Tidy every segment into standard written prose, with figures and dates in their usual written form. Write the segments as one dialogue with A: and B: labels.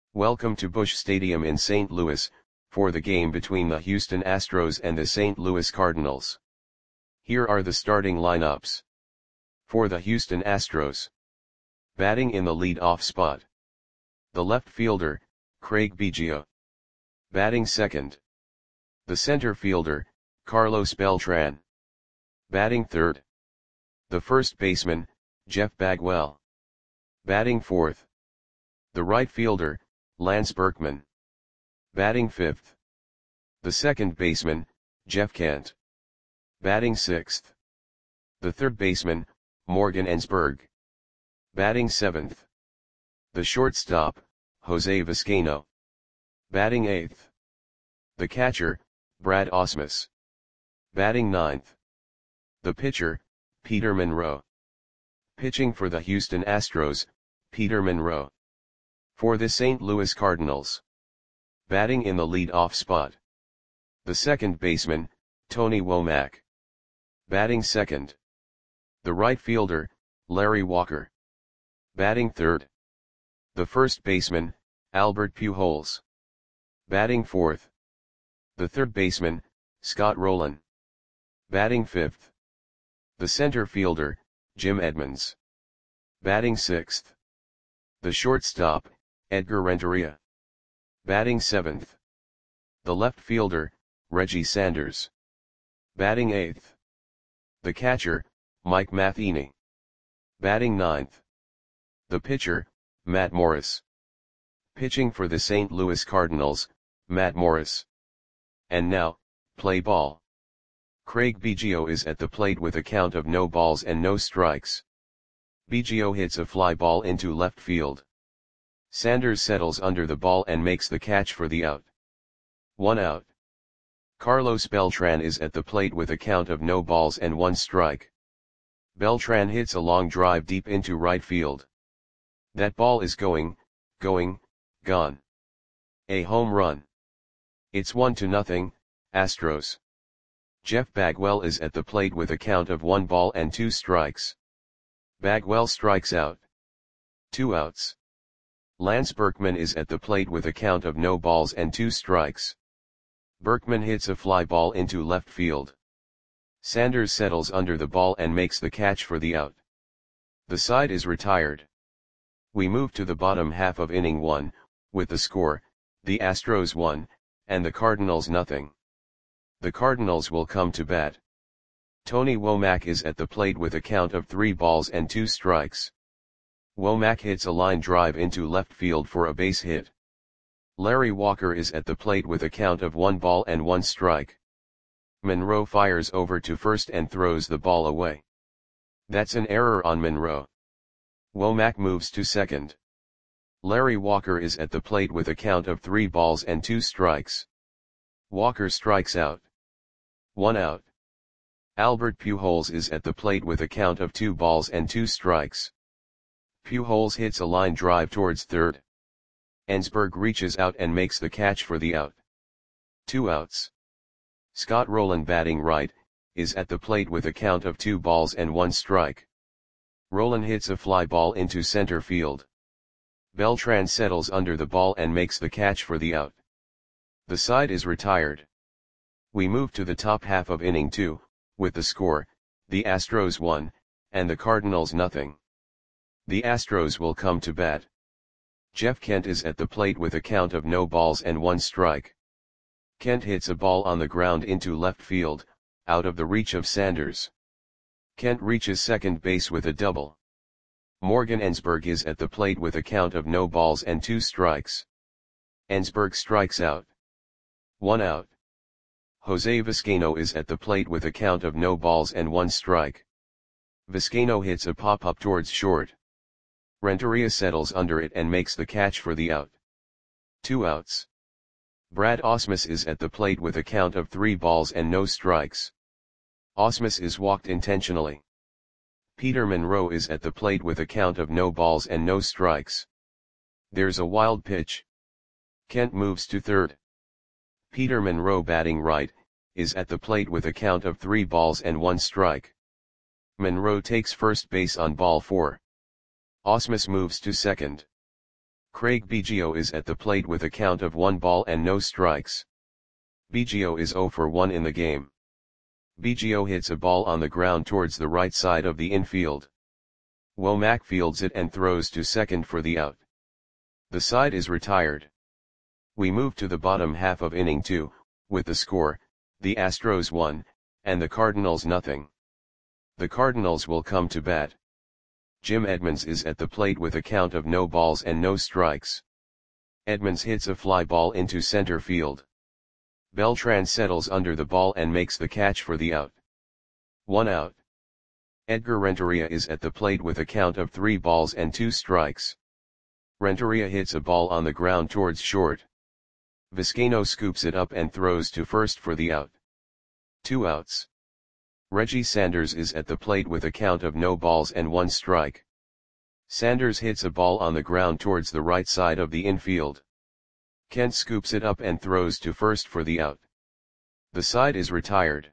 A: Welcome to Busch Stadium in St. Louis, for the game between the Houston Astros and the St. Louis Cardinals. Here are the starting lineups. For the Houston Astros. Batting in the lead-off spot. The left fielder, Craig Biggio. Batting second. The center fielder, Carlos Beltran. Batting third. The first baseman, Jeff Bagwell. Batting fourth. The right fielder, Lance Berkman. Batting fifth. The second baseman, Jeff Kent. Batting sixth. The third baseman, Morgan Ensberg. Batting seventh. The shortstop, Jose Vizcaino. Batting eighth. The catcher, Brad Ausmus. Batting ninth. The pitcher, Peter Monroe. Pitching for the Houston Astros, Peter Monroe. For the St. Louis Cardinals. Batting in the lead-off spot. The second baseman, Tony Womack. Batting second. The right fielder, Larry Walker. Batting third. The first baseman, Albert Pujols. Batting fourth. The third baseman, Scott Rolen. Batting fifth. The center fielder, Jim Edmonds. Batting sixth. The shortstop, Edgar Renteria. Batting seventh. The left fielder, Reggie Sanders. Batting eighth. The catcher, Mike Matheny. Batting ninth. The pitcher, Matt Morris. Pitching for the St. Louis Cardinals, Matt Morris. And now, play ball. Craig Biggio is at the plate with a count of no balls and no strikes. Biggio hits a fly ball into left field. Sanders settles under the ball and makes the catch for the out. 1 out. Carlos Beltran is at the plate with a count of no balls and 1 strike. Beltran hits a long drive deep into right field. That ball is gone. A home run. It's 1-0, Astros. Jeff Bagwell is at the plate with a count of 1 ball and 2 strikes. Bagwell strikes out. 2 outs. Lance Berkman is at the plate with a count of no balls and 2 strikes. Berkman hits a fly ball into left field. Sanders settles under the ball and makes the catch for the out. The side is retired. We move to the bottom half of inning 1, with the score, the Astros 1, and the Cardinals nothing. The Cardinals will come to bat. Tony Womack is at the plate with a count of 3 balls and 2 strikes. Womack hits a line drive into left field for a base hit. Larry Walker is at the plate with a count of 1 ball and 1 strike. Monroe fires over to first and throws the ball away. That's an error on Monroe. Womack moves to second. Larry Walker is at the plate with a count of 3 balls and 2 strikes. Walker strikes out. 1 out. Albert Pujols is at the plate with a count of 2 balls and 2 strikes. Pujols hits a line drive towards third. Ensberg reaches out and makes the catch for the out. 2 outs. Scott Rolen, batting right, is at the plate with a count of 2 balls and 1 strike. Rolen hits a fly ball into center field. Beltran settles under the ball and makes the catch for the out. The side is retired. We move to the top half of inning 2, with the score, the Astros 1, and the Cardinals nothing. The Astros will come to bat. Jeff Kent is at the plate with a count of no balls and 1 strike. Kent hits a ball on the ground into left field, out of the reach of Sanders. Kent reaches second base with a double. Morgan Ensberg is at the plate with a count of no balls and 2 strikes. Ensberg strikes out. 1 out. Jose Vizcaino is at the plate with a count of no balls and 1 strike. Vizcaino hits a pop-up towards short. Renteria settles under it and makes the catch for the out. 2 outs. Brad Ausmus is at the plate with a count of 3 balls and no strikes. Ausmus is walked intentionally. Peter Monroe is at the plate with a count of no balls and no strikes. There's a wild pitch. Kent moves to third. Peter Monroe, batting right, is at the plate with a count of 3 balls and 1 strike. Monroe takes first base on ball 4. Ausmus moves to second. Craig Biggio is at the plate with a count of 1 ball and no strikes. Biggio is 0 for 1 in the game. Biggio hits a ball on the ground towards the right side of the infield. Womack fields it and throws to second for the out. The side is retired. We move to the bottom half of inning 2, with the score, the Astros 1, and the Cardinals nothing. The Cardinals will come to bat. Jim Edmonds is at the plate with a count of no balls and no strikes. Edmonds hits a fly ball into center field. Beltran settles under the ball and makes the catch for the out. 1 out. Edgar Renteria is at the plate with a count of 3 balls and 2 strikes. Renteria hits a ball on the ground towards short. Vizcaino scoops it up and throws to first for the out. 2 outs. Reggie Sanders is at the plate with a count of no balls and 1 strike. Sanders hits a ball on the ground towards the right side of the infield. Kent scoops it up and throws to first for the out. The side is retired.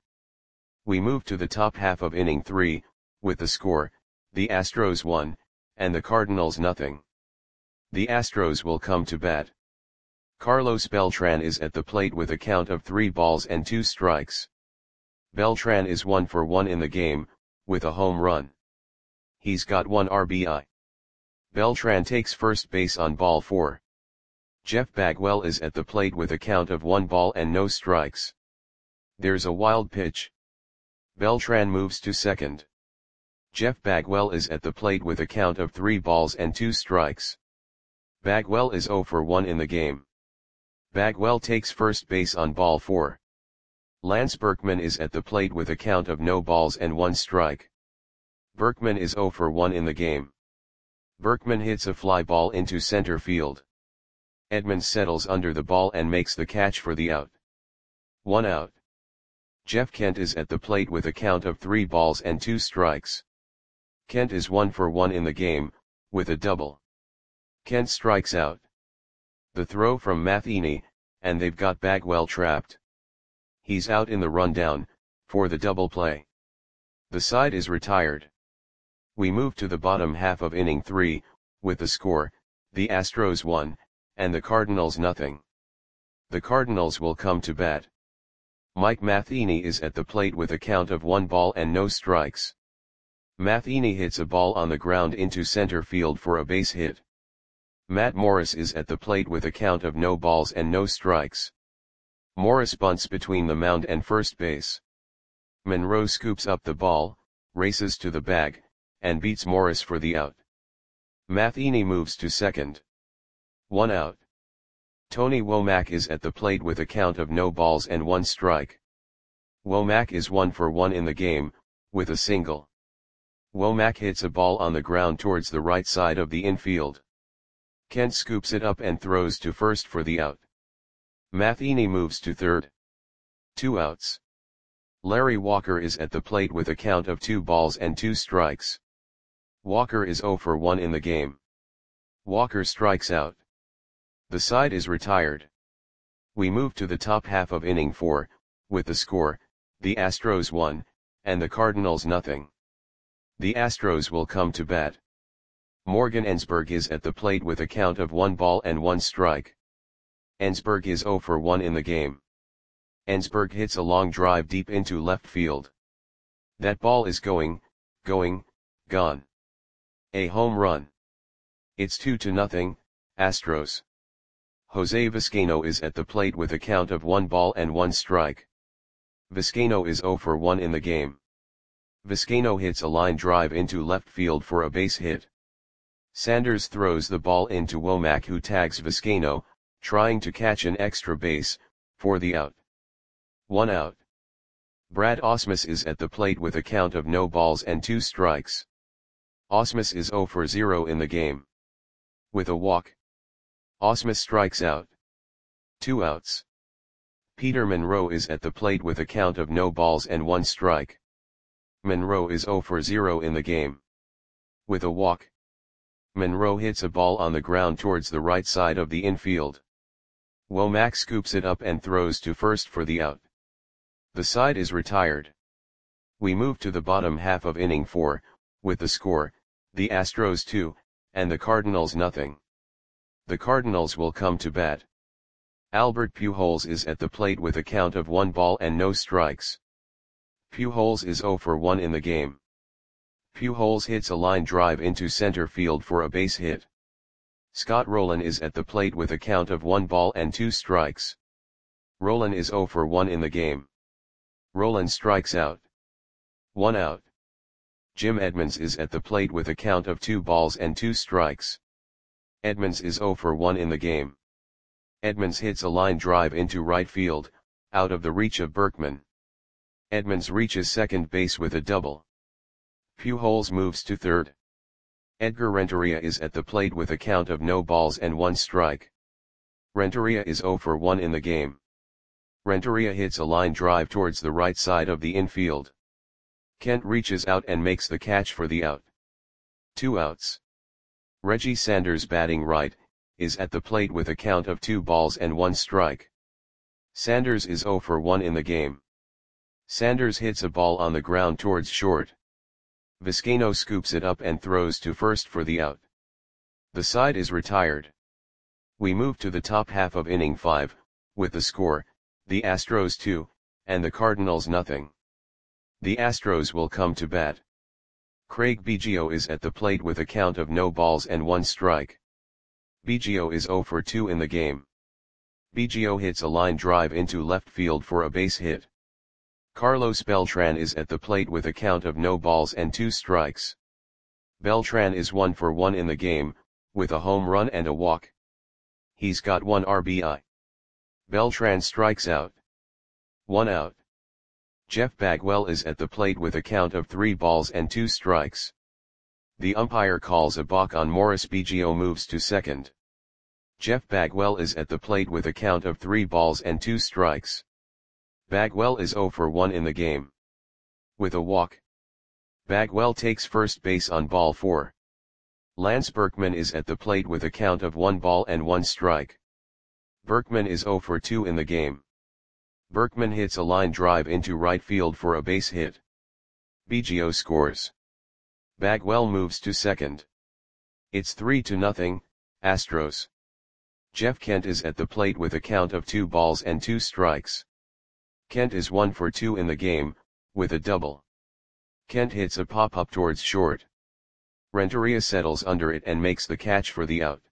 A: We move to the top half of inning 3, with the score, the Astros 1, and the Cardinals nothing. The Astros will come to bat. Carlos Beltran is at the plate with a count of 3 balls and 2 strikes. Beltran is 1 for 1 in the game, with a home run. He's got 1 RBI. Beltran takes first base on ball 4. Jeff Bagwell is at the plate with a count of 1 ball and no strikes. There's a wild pitch. Beltran moves to second. Jeff Bagwell is at the plate with a count of 3 balls and 2 strikes. Bagwell is 0 for 1 in the game. Bagwell takes first base on ball 4. Lance Berkman is at the plate with a count of no balls and 1 strike. Berkman is 0 for 1 in the game. Berkman hits a fly ball into center field. Edmonds settles under the ball and makes the catch for the out. 1 out. Jeff Kent is at the plate with a count of 3 balls and 2 strikes. Kent is 1 for 1 in the game, with a double. Kent strikes out. The throw from Matheny, and they've got Bagwell trapped. He's out in the rundown, for the double play. The side is retired. We move to the bottom half of inning 3, with the score, the Astros 1, and the Cardinals nothing. The Cardinals will come to bat. Mike Matheny is at the plate with a count of 1 ball and no strikes. Matheny hits a ball on the ground into center field for a base hit. Matt Morris is at the plate with a count of no balls and no strikes. Morris bunts between the mound and first base. Monroe scoops up the ball, races to the bag, and beats Morris for the out. Matheny moves to second. 1 out. Tony Womack is at the plate with a count of no balls and 1 strike. Womack is 1 for 1 in the game, with a single. Womack hits a ball on the ground towards the right side of the infield. Kent scoops it up and throws to first for the out. Matheny moves to third. 2 outs. Larry Walker is at the plate with a count of 2 balls and 2 strikes. Walker is 0 for 1 in the game. Walker strikes out. The side is retired. We move to the top half of inning 4, with the score, the Astros 1, and the Cardinals nothing. The Astros will come to bat. Morgan Ensberg is at the plate with a count of 1 ball and 1 strike. Ensberg is 0 for 1 in the game. Ensberg hits a long drive deep into left field. That ball is gone. A home run. It's 2-0, Astros. Jose Vizcaino is at the plate with a count of 1 ball and 1 strike. Vizcaino is 0 for 1 in the game. Vizcaino hits a line drive into left field for a base hit. Sanders throws the ball into Womack, who tags Vizcaino, trying to catch an extra base, for the out. 1 out. Brad Ausmus is at the plate with a count of no balls and 2 strikes. Ausmus is 0 for 0 in the game. With a walk. Ausmus strikes out. 2 outs. Peter Monroe is at the plate with a count of no balls and 1 strike. Monroe is 0 for 0 in the game. With a walk. Monroe hits a ball on the ground towards the right side of the infield. Womack scoops it up and throws to first for the out. The side is retired. We move to the bottom half of inning 4, with the score, the Astros 2, and the Cardinals nothing. The Cardinals will come to bat. Albert Pujols is at the plate with a count of 1 ball and no strikes. Pujols is 0 for 1 in the game. Pujols hits a line drive into center field for a base hit. Scott Rolen is at the plate with a count of 1 ball and 2 strikes. Rolen is 0 for 1 in the game. Rolen strikes out. 1 out. Jim Edmonds is at the plate with a count of 2 balls and 2 strikes. Edmonds is 0 for 1 in the game. Edmonds hits a line drive into right field, out of the reach of Berkman. Edmonds reaches second base with a double. Pujols moves to third. Edgar Renteria is at the plate with a count of no balls and 1 strike. Renteria is 0 for 1 in the game. Renteria hits a line drive towards the right side of the infield. Kent reaches out and makes the catch for the out. 2 outs. Reggie Sanders, batting right, is at the plate with a count of 2 balls and 1 strike. Sanders is 0 for 1 in the game. Sanders hits a ball on the ground towards short. Vizcaino scoops it up and throws to first for the out. The side is retired. We move to the top half of inning 5, with the score, the Astros 2, and the Cardinals nothing. The Astros will come to bat. Craig Biggio is at the plate with a count of no balls and 1 strike. Biggio is 0 for 2 in the game. Biggio hits a line drive into left field for a base hit. Carlos Beltran is at the plate with a count of no balls and 2 strikes. Beltran is 1 for 1 in the game, with a home run and a walk. He's got 1 RBI. Beltran strikes out. 1 out. Jeff Bagwell is at the plate with a count of 3 balls and 2 strikes. The umpire calls a balk on Morris. Biggio moves to second. Jeff Bagwell is at the plate with a count of 3 balls and 2 strikes. Bagwell is 0 for 1 in the game. With a walk. Bagwell takes first base on ball 4. Lance Berkman is at the plate with a count of 1 ball and 1 strike. Berkman is 0 for 2 in the game. Berkman hits a line drive into right field for a base hit. Biggio scores. Bagwell moves to second. It's 3-0, Astros. Jeff Kent is at the plate with a count of 2 balls and 2 strikes. Kent is 1 for 2 in the game, with a double. Kent hits a pop-up towards short. Renteria settles under it and makes the catch for the out.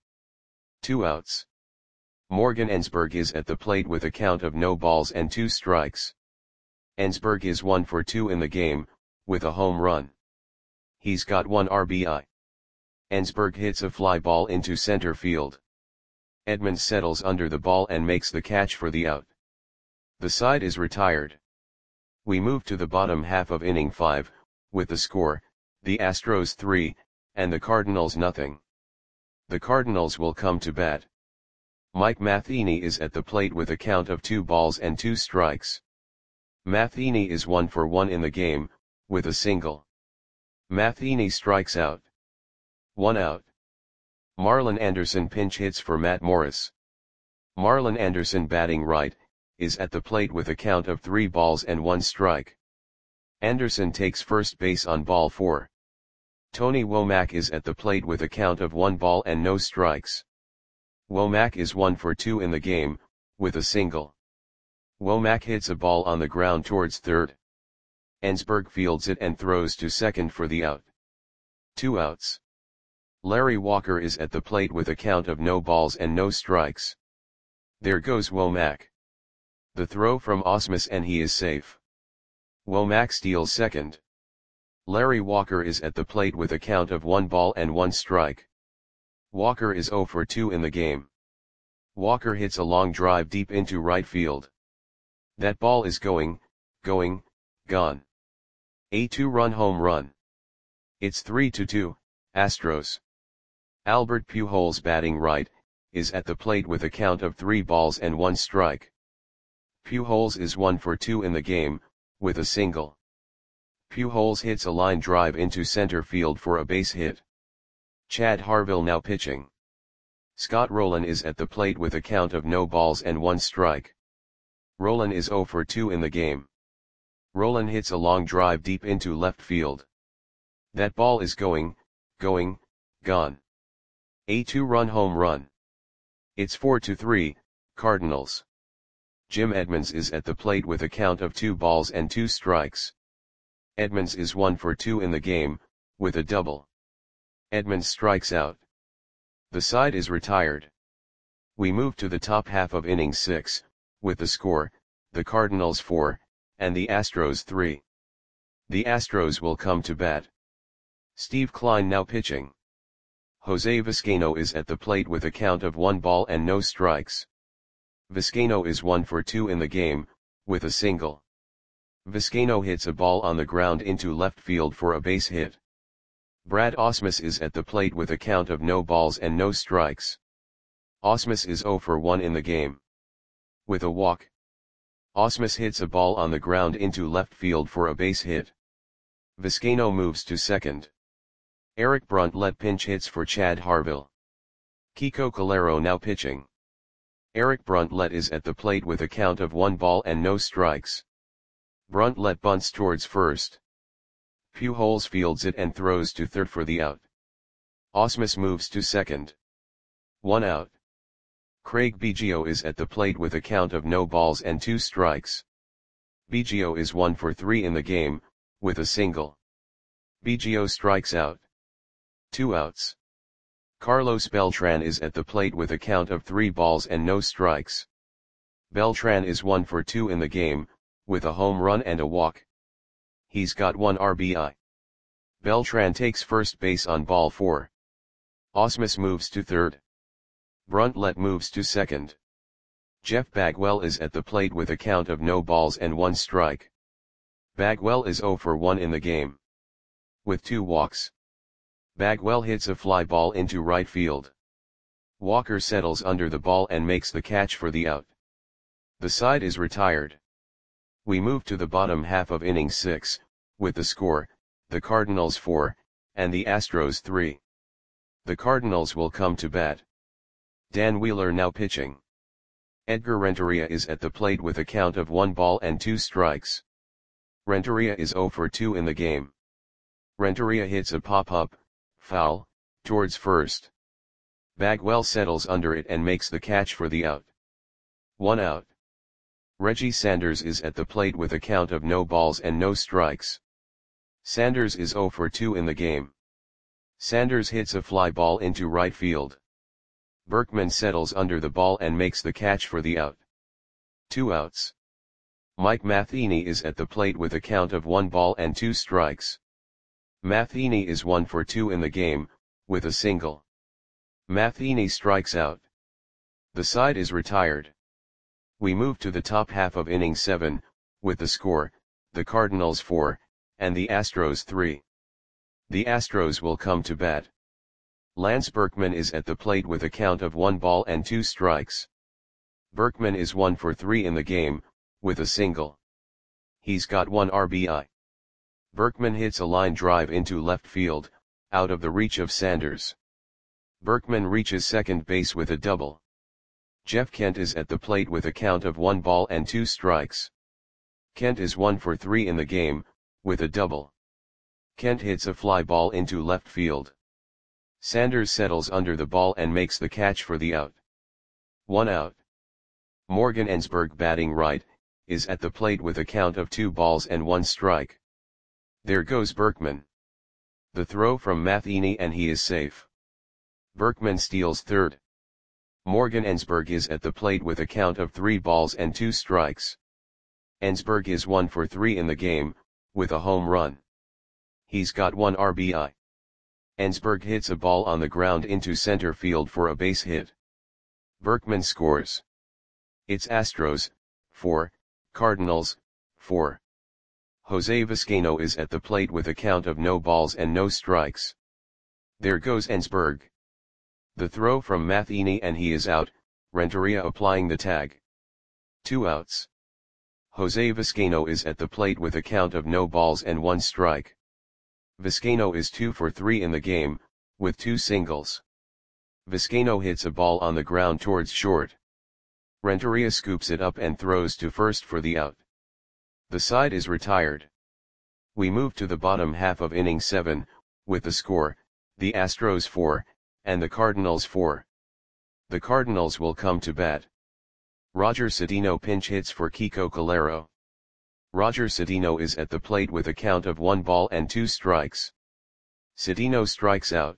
A: 2 outs. Morgan Ensberg is at the plate with a count of no balls and 2 strikes. Ensberg is 1 for 2 in the game, with a home run. He's got 1 RBI. Ensberg hits a fly ball into center field. Edmonds settles under the ball and makes the catch for the out. The side is retired. We move to the bottom half of inning 5, with the score, the Astros 3, and the Cardinals nothing. The Cardinals will come to bat. Mike Matheny is at the plate with a count of 2 balls and 2 strikes. Matheny is 1 for 1 in the game, with a single. Matheny strikes out. 1 out. Marlon Anderson pinch hits for Matt Morris. Marlon Anderson, batting right, is at the plate with a count of 3 balls and 1 strike. Anderson takes first base on ball 4. Tony Womack is at the plate with a count of 1 ball and no strikes. Womack is 1 for 2 in the game, with a single. Womack hits a ball on the ground towards third. Ensberg fields it and throws to second for the out. 2 outs. Larry Walker is at the plate with a count of no balls and no strikes. There goes Womack. The throw from Ausmus and he is safe. Womack steals second. Larry Walker is at the plate with a count of 1 ball and 1 strike. Walker is 0 for 2 in the game. Walker hits a long drive deep into right field. That ball is going, gone. A 2-run home run. It's 3-2, Astros. Albert Pujols, batting right, is at the plate with a count of 3 balls and 1 strike. Pujols is 1 for 2 in the game, with a single. Pujols hits a line drive into center field for a base hit. Chad Harville now pitching. Scott Rolen is at the plate with a count of no balls and 1 strike. Rolen is 0 for 2 in the game. Rolen hits a long drive deep into left field. That ball is going, gone. A 2-run home run. It's 4-3, Cardinals. Jim Edmonds is at the plate with a count of 2 balls and 2 strikes. Edmonds is 1 for 2 in the game, with a double. Edmonds strikes out. The side is retired. We move to the top half of inning 6, with the score, the Cardinals 4, and the Astros 3. The Astros will come to bat. Steve Kline now pitching. Jose Vizcaino is at the plate with a count of 1 ball and no strikes. Vizcaino is 1 for 2 in the game, with a single. Vizcaino hits a ball on the ground into left field for a base hit. Brad Ausmus is at the plate with a count of no balls and no strikes. Ausmus is 0 for 1 in the game. With a walk. Ausmus hits a ball on the ground into left field for a base hit. Vizcaino moves to second. Eric Bruntlett pinch hits for Chad Harville. Kiko Calero now pitching. Eric Bruntlett is at the plate with a count of 1 ball and no strikes. Bruntlett bunts towards first. Pujols fields it and throws to third for the out. Ausmus moves to second. 1 out. Craig Biggio is at the plate with a count of no balls and 2 strikes. Biggio is 1 for 3 in the game, with a single. Biggio strikes out. 2 outs. Carlos Beltran is at the plate with a count of 3 balls and no strikes. Beltran is 1 for 2 in the game, with a home run and a walk. He's got 1 RBI. Beltran takes first base on ball 4. Ausmus moves to third. Bruntlett moves to second. Jeff Bagwell is at the plate with a count of no balls and 1 strike. Bagwell is 0 for 1 in the game. With 2 walks. Bagwell hits a fly ball into right field. Walker settles under the ball and makes the catch for the out. The side is retired. We move to the bottom half of inning 6, with the score, the Cardinals 4, and the Astros 3. The Cardinals will come to bat. Dan Wheeler now pitching. Edgar Renteria is at the plate with a count of 1 ball and 2 strikes. Renteria is 0 for 2 in the game. Renteria hits a pop-up, foul, towards first. Bagwell settles under it and makes the catch for the out. 1 out. Reggie Sanders is at the plate with a count of no balls and no strikes. Sanders is 0 for 2 in the game. Sanders hits a fly ball into right field. Berkman settles under the ball and makes the catch for the out. 2 outs. Mike Matheny is at the plate with a count of 1 ball and 2 strikes. Matheny is 1 for 2 in the game, with a single. Matheny strikes out. The side is retired. We move to the top half of inning 7, with the score, the Cardinals 4, and the Astros 3. The Astros will come to bat. Lance Berkman is at the plate with a count of 1 ball and 2 strikes. Berkman is 1 for 3 in the game, with a single. He's got 1 RBI. Berkman hits a line drive into left field, out of the reach of Sanders. Berkman reaches second base with a double. Jeff Kent is at the plate with a count of 1 ball and 2 strikes. Kent is 1 for 3 in the game, with a double. Kent hits a fly ball into left field. Sanders settles under the ball and makes the catch for the out. 1 out. Morgan Ensberg, batting right, is at the plate with a count of 2 balls and 1 strike. There goes Berkman. The throw from Matheny and he is safe. Berkman steals third. Morgan Ensberg is at the plate with a count of 3 balls and 2 strikes. Ensberg is 1 for 3 in the game, with a home run. He's got 1 RBI. Ensberg hits a ball on the ground into center field for a base hit. Berkman scores. It's Astros, 4, Cardinals, 4. Jose Vizcaino is at the plate with a count of no balls and no strikes. There goes Ensberg. The throw from Matheny and he is out, Renteria applying the tag. 2 outs. Jose Vizcaino is at the plate with a count of no balls and 1 strike. Vizcaino is 2 for 3 in the game, with 2 singles. Vizcaino hits a ball on the ground towards short. Renteria scoops it up and throws to first for the out. The side is retired. We move to the bottom half of inning 7, with the score, the Astros 4, and the Cardinals 4. The Cardinals will come to bat. Roger Cedeno pinch hits for Kiko Calero. Roger Cedeno is at the plate with a count of 1 ball and 2 strikes. Cedeno strikes out.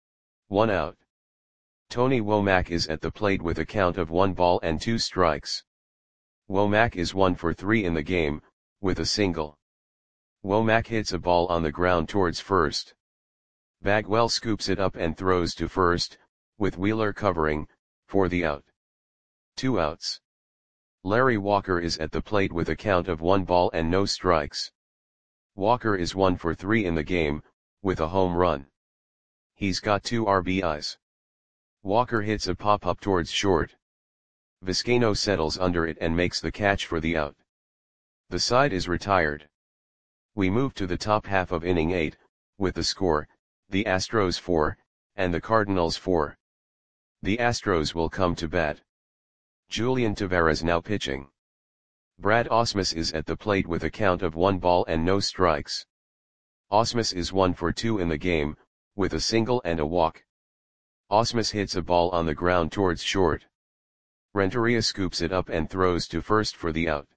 A: 1 out. Tony Womack is at the plate with a count of 1 ball and 2 strikes. Womack is 1 for 3 in the game, with a single. Womack hits a ball on the ground towards first. Bagwell scoops it up and throws to first, with Wheeler covering, for the out. 2 outs. Larry Walker is at the plate with a count of 1 ball and no strikes. Walker is 1 for 3 in the game, with a home run. He's got 2 RBIs. Walker hits a pop-up towards short. Vizcaino settles under it and makes the catch for the out. The side is retired. We move to the top half of inning 8, with the score, the Astros 4, and the Cardinals 4. The Astros will come to bat. Julian Taveras now pitching. Brad Ausmus is at the plate with a count of 1 ball and no strikes. Ausmus is 1 for 2 in the game, with a single and a walk. Ausmus hits a ball on the ground towards short. Renteria scoops it up and throws to first for the out.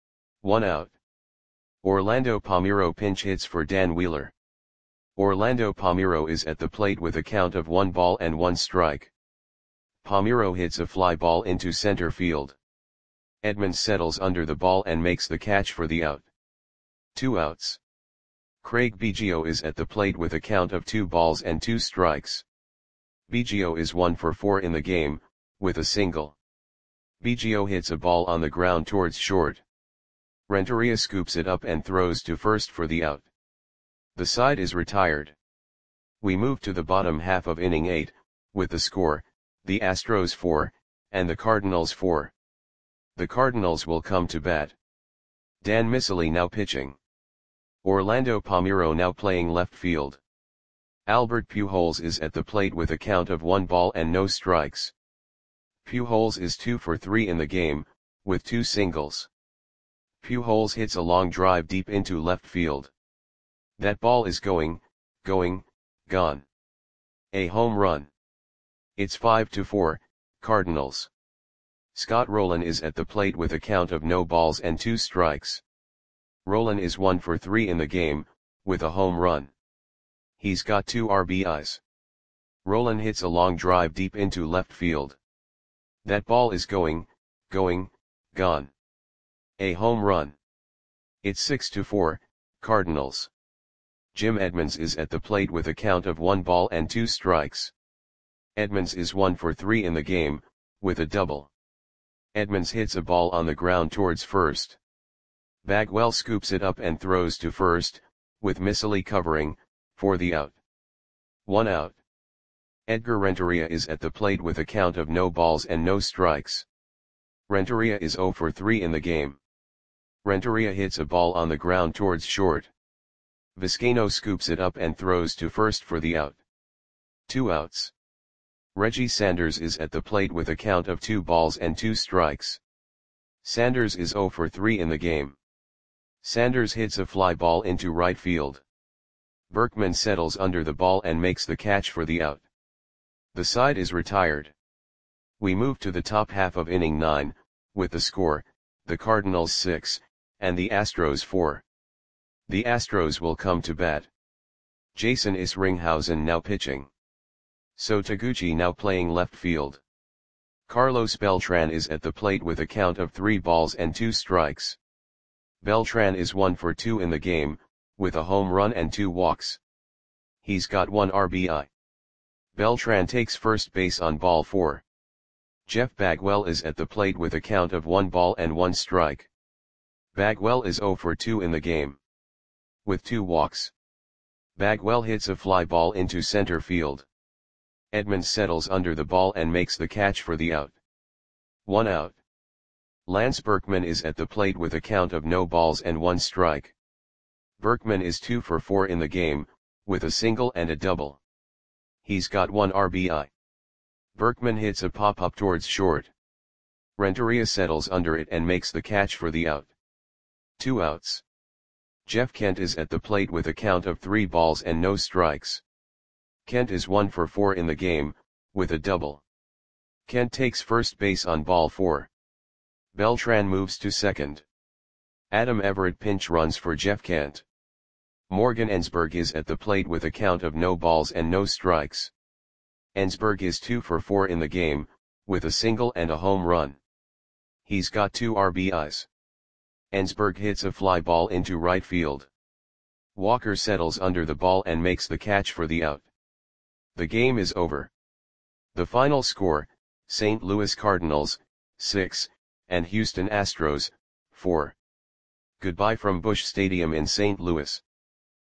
A: 1 out. Orlando Palmeiro pinch hits for Dan Wheeler. Orlando Palmeiro is at the plate with a count of 1 ball and 1 strike. Palmeiro hits a fly ball into center field. Edmonds settles under the ball and makes the catch for the out. 2 outs. Craig Biggio is at the plate with a count of 2 balls and 2 strikes. Biggio is 1 for 4 in the game, with a single. Biggio hits a ball on the ground towards short. Renteria scoops it up and throws to first for the out. The side is retired. We move to the bottom half of inning 8, with the score, the Astros 4, and the Cardinals 4. The Cardinals will come to bat. Dan Miceli now pitching. Orlando Palmeiro now playing left field. Albert Pujols is at the plate with a count of 1 ball and no strikes. Pujols is 2 for 3 in the game, with 2 singles. Pujols hits a long drive deep into left field. That ball is going, gone. A home run. It's 5-4, Cardinals. Scott Rolen is at the plate with a count of no balls and 2 strikes. Rolen is 1 for 3 in the game, with a home run. He's got 2 RBIs. Rolen hits a long drive deep into left field. That ball is going, gone. A home run. It's 6-4, Cardinals. Jim Edmonds is at the plate with a count of 1 ball and 2 strikes. Edmonds is 1 for 3 in the game, with a double. Edmonds hits a ball on the ground towards first. Bagwell scoops it up and throws to first, with Miceli covering, for the out. 1 out. Edgar Renteria is at the plate with a count of no balls and no strikes. Renteria is 0 for 3 in the game. Renteria hits a ball on the ground towards short. Vizcaino scoops it up and throws to first for the out. 2 outs. Reggie Sanders is at the plate with a count of 2 balls and 2 strikes. Sanders is 0 for 3 in the game. Sanders hits a fly ball into right field. Berkman settles under the ball and makes the catch for the out. The side is retired. We move to the top half of inning 9, with the score, the Cardinals 6, and the Astros 4. The Astros will come to bat. Jason Isringhausen now pitching. So Taguchi now playing left field. Carlos Beltran is at the plate with a count of 3 balls and 2 strikes. Beltran is 1 for 2 in the game, with a home run and 2 walks. He's got 1 RBI. Beltran takes first base on ball 4. Jeff Bagwell is at the plate with a count of 1 ball and 1 strike. Bagwell is 0 for 2 in the game, with 2 walks. Bagwell hits a fly ball into center field. Edmonds settles under the ball and makes the catch for the out. 1 out. Lance Berkman is at the plate with a count of no balls and 1 strike. Berkman is 2 for 4 in the game, with a single and a double. He's got 1 RBI. Berkman hits a pop-up towards short. Renteria settles under it and makes the catch for the out. 2 outs. Jeff Kent is at the plate with a count of 3 balls and no strikes. Kent is 1 for 4 in the game, with a double. Kent takes first base on ball 4. Beltran moves to second. Adam Everett pinch runs for Jeff Kent. Morgan Ensberg is at the plate with a count of no balls and no strikes. Ensberg is 2 for 4 in the game, with a single and a home run. He's got 2 RBIs. Ensberg hits a fly ball into right field. Walker settles under the ball and makes the catch for the out. The game is over. The final score, St. Louis Cardinals, 6, and Houston Astros, 4. Goodbye from Busch Stadium in St. Louis.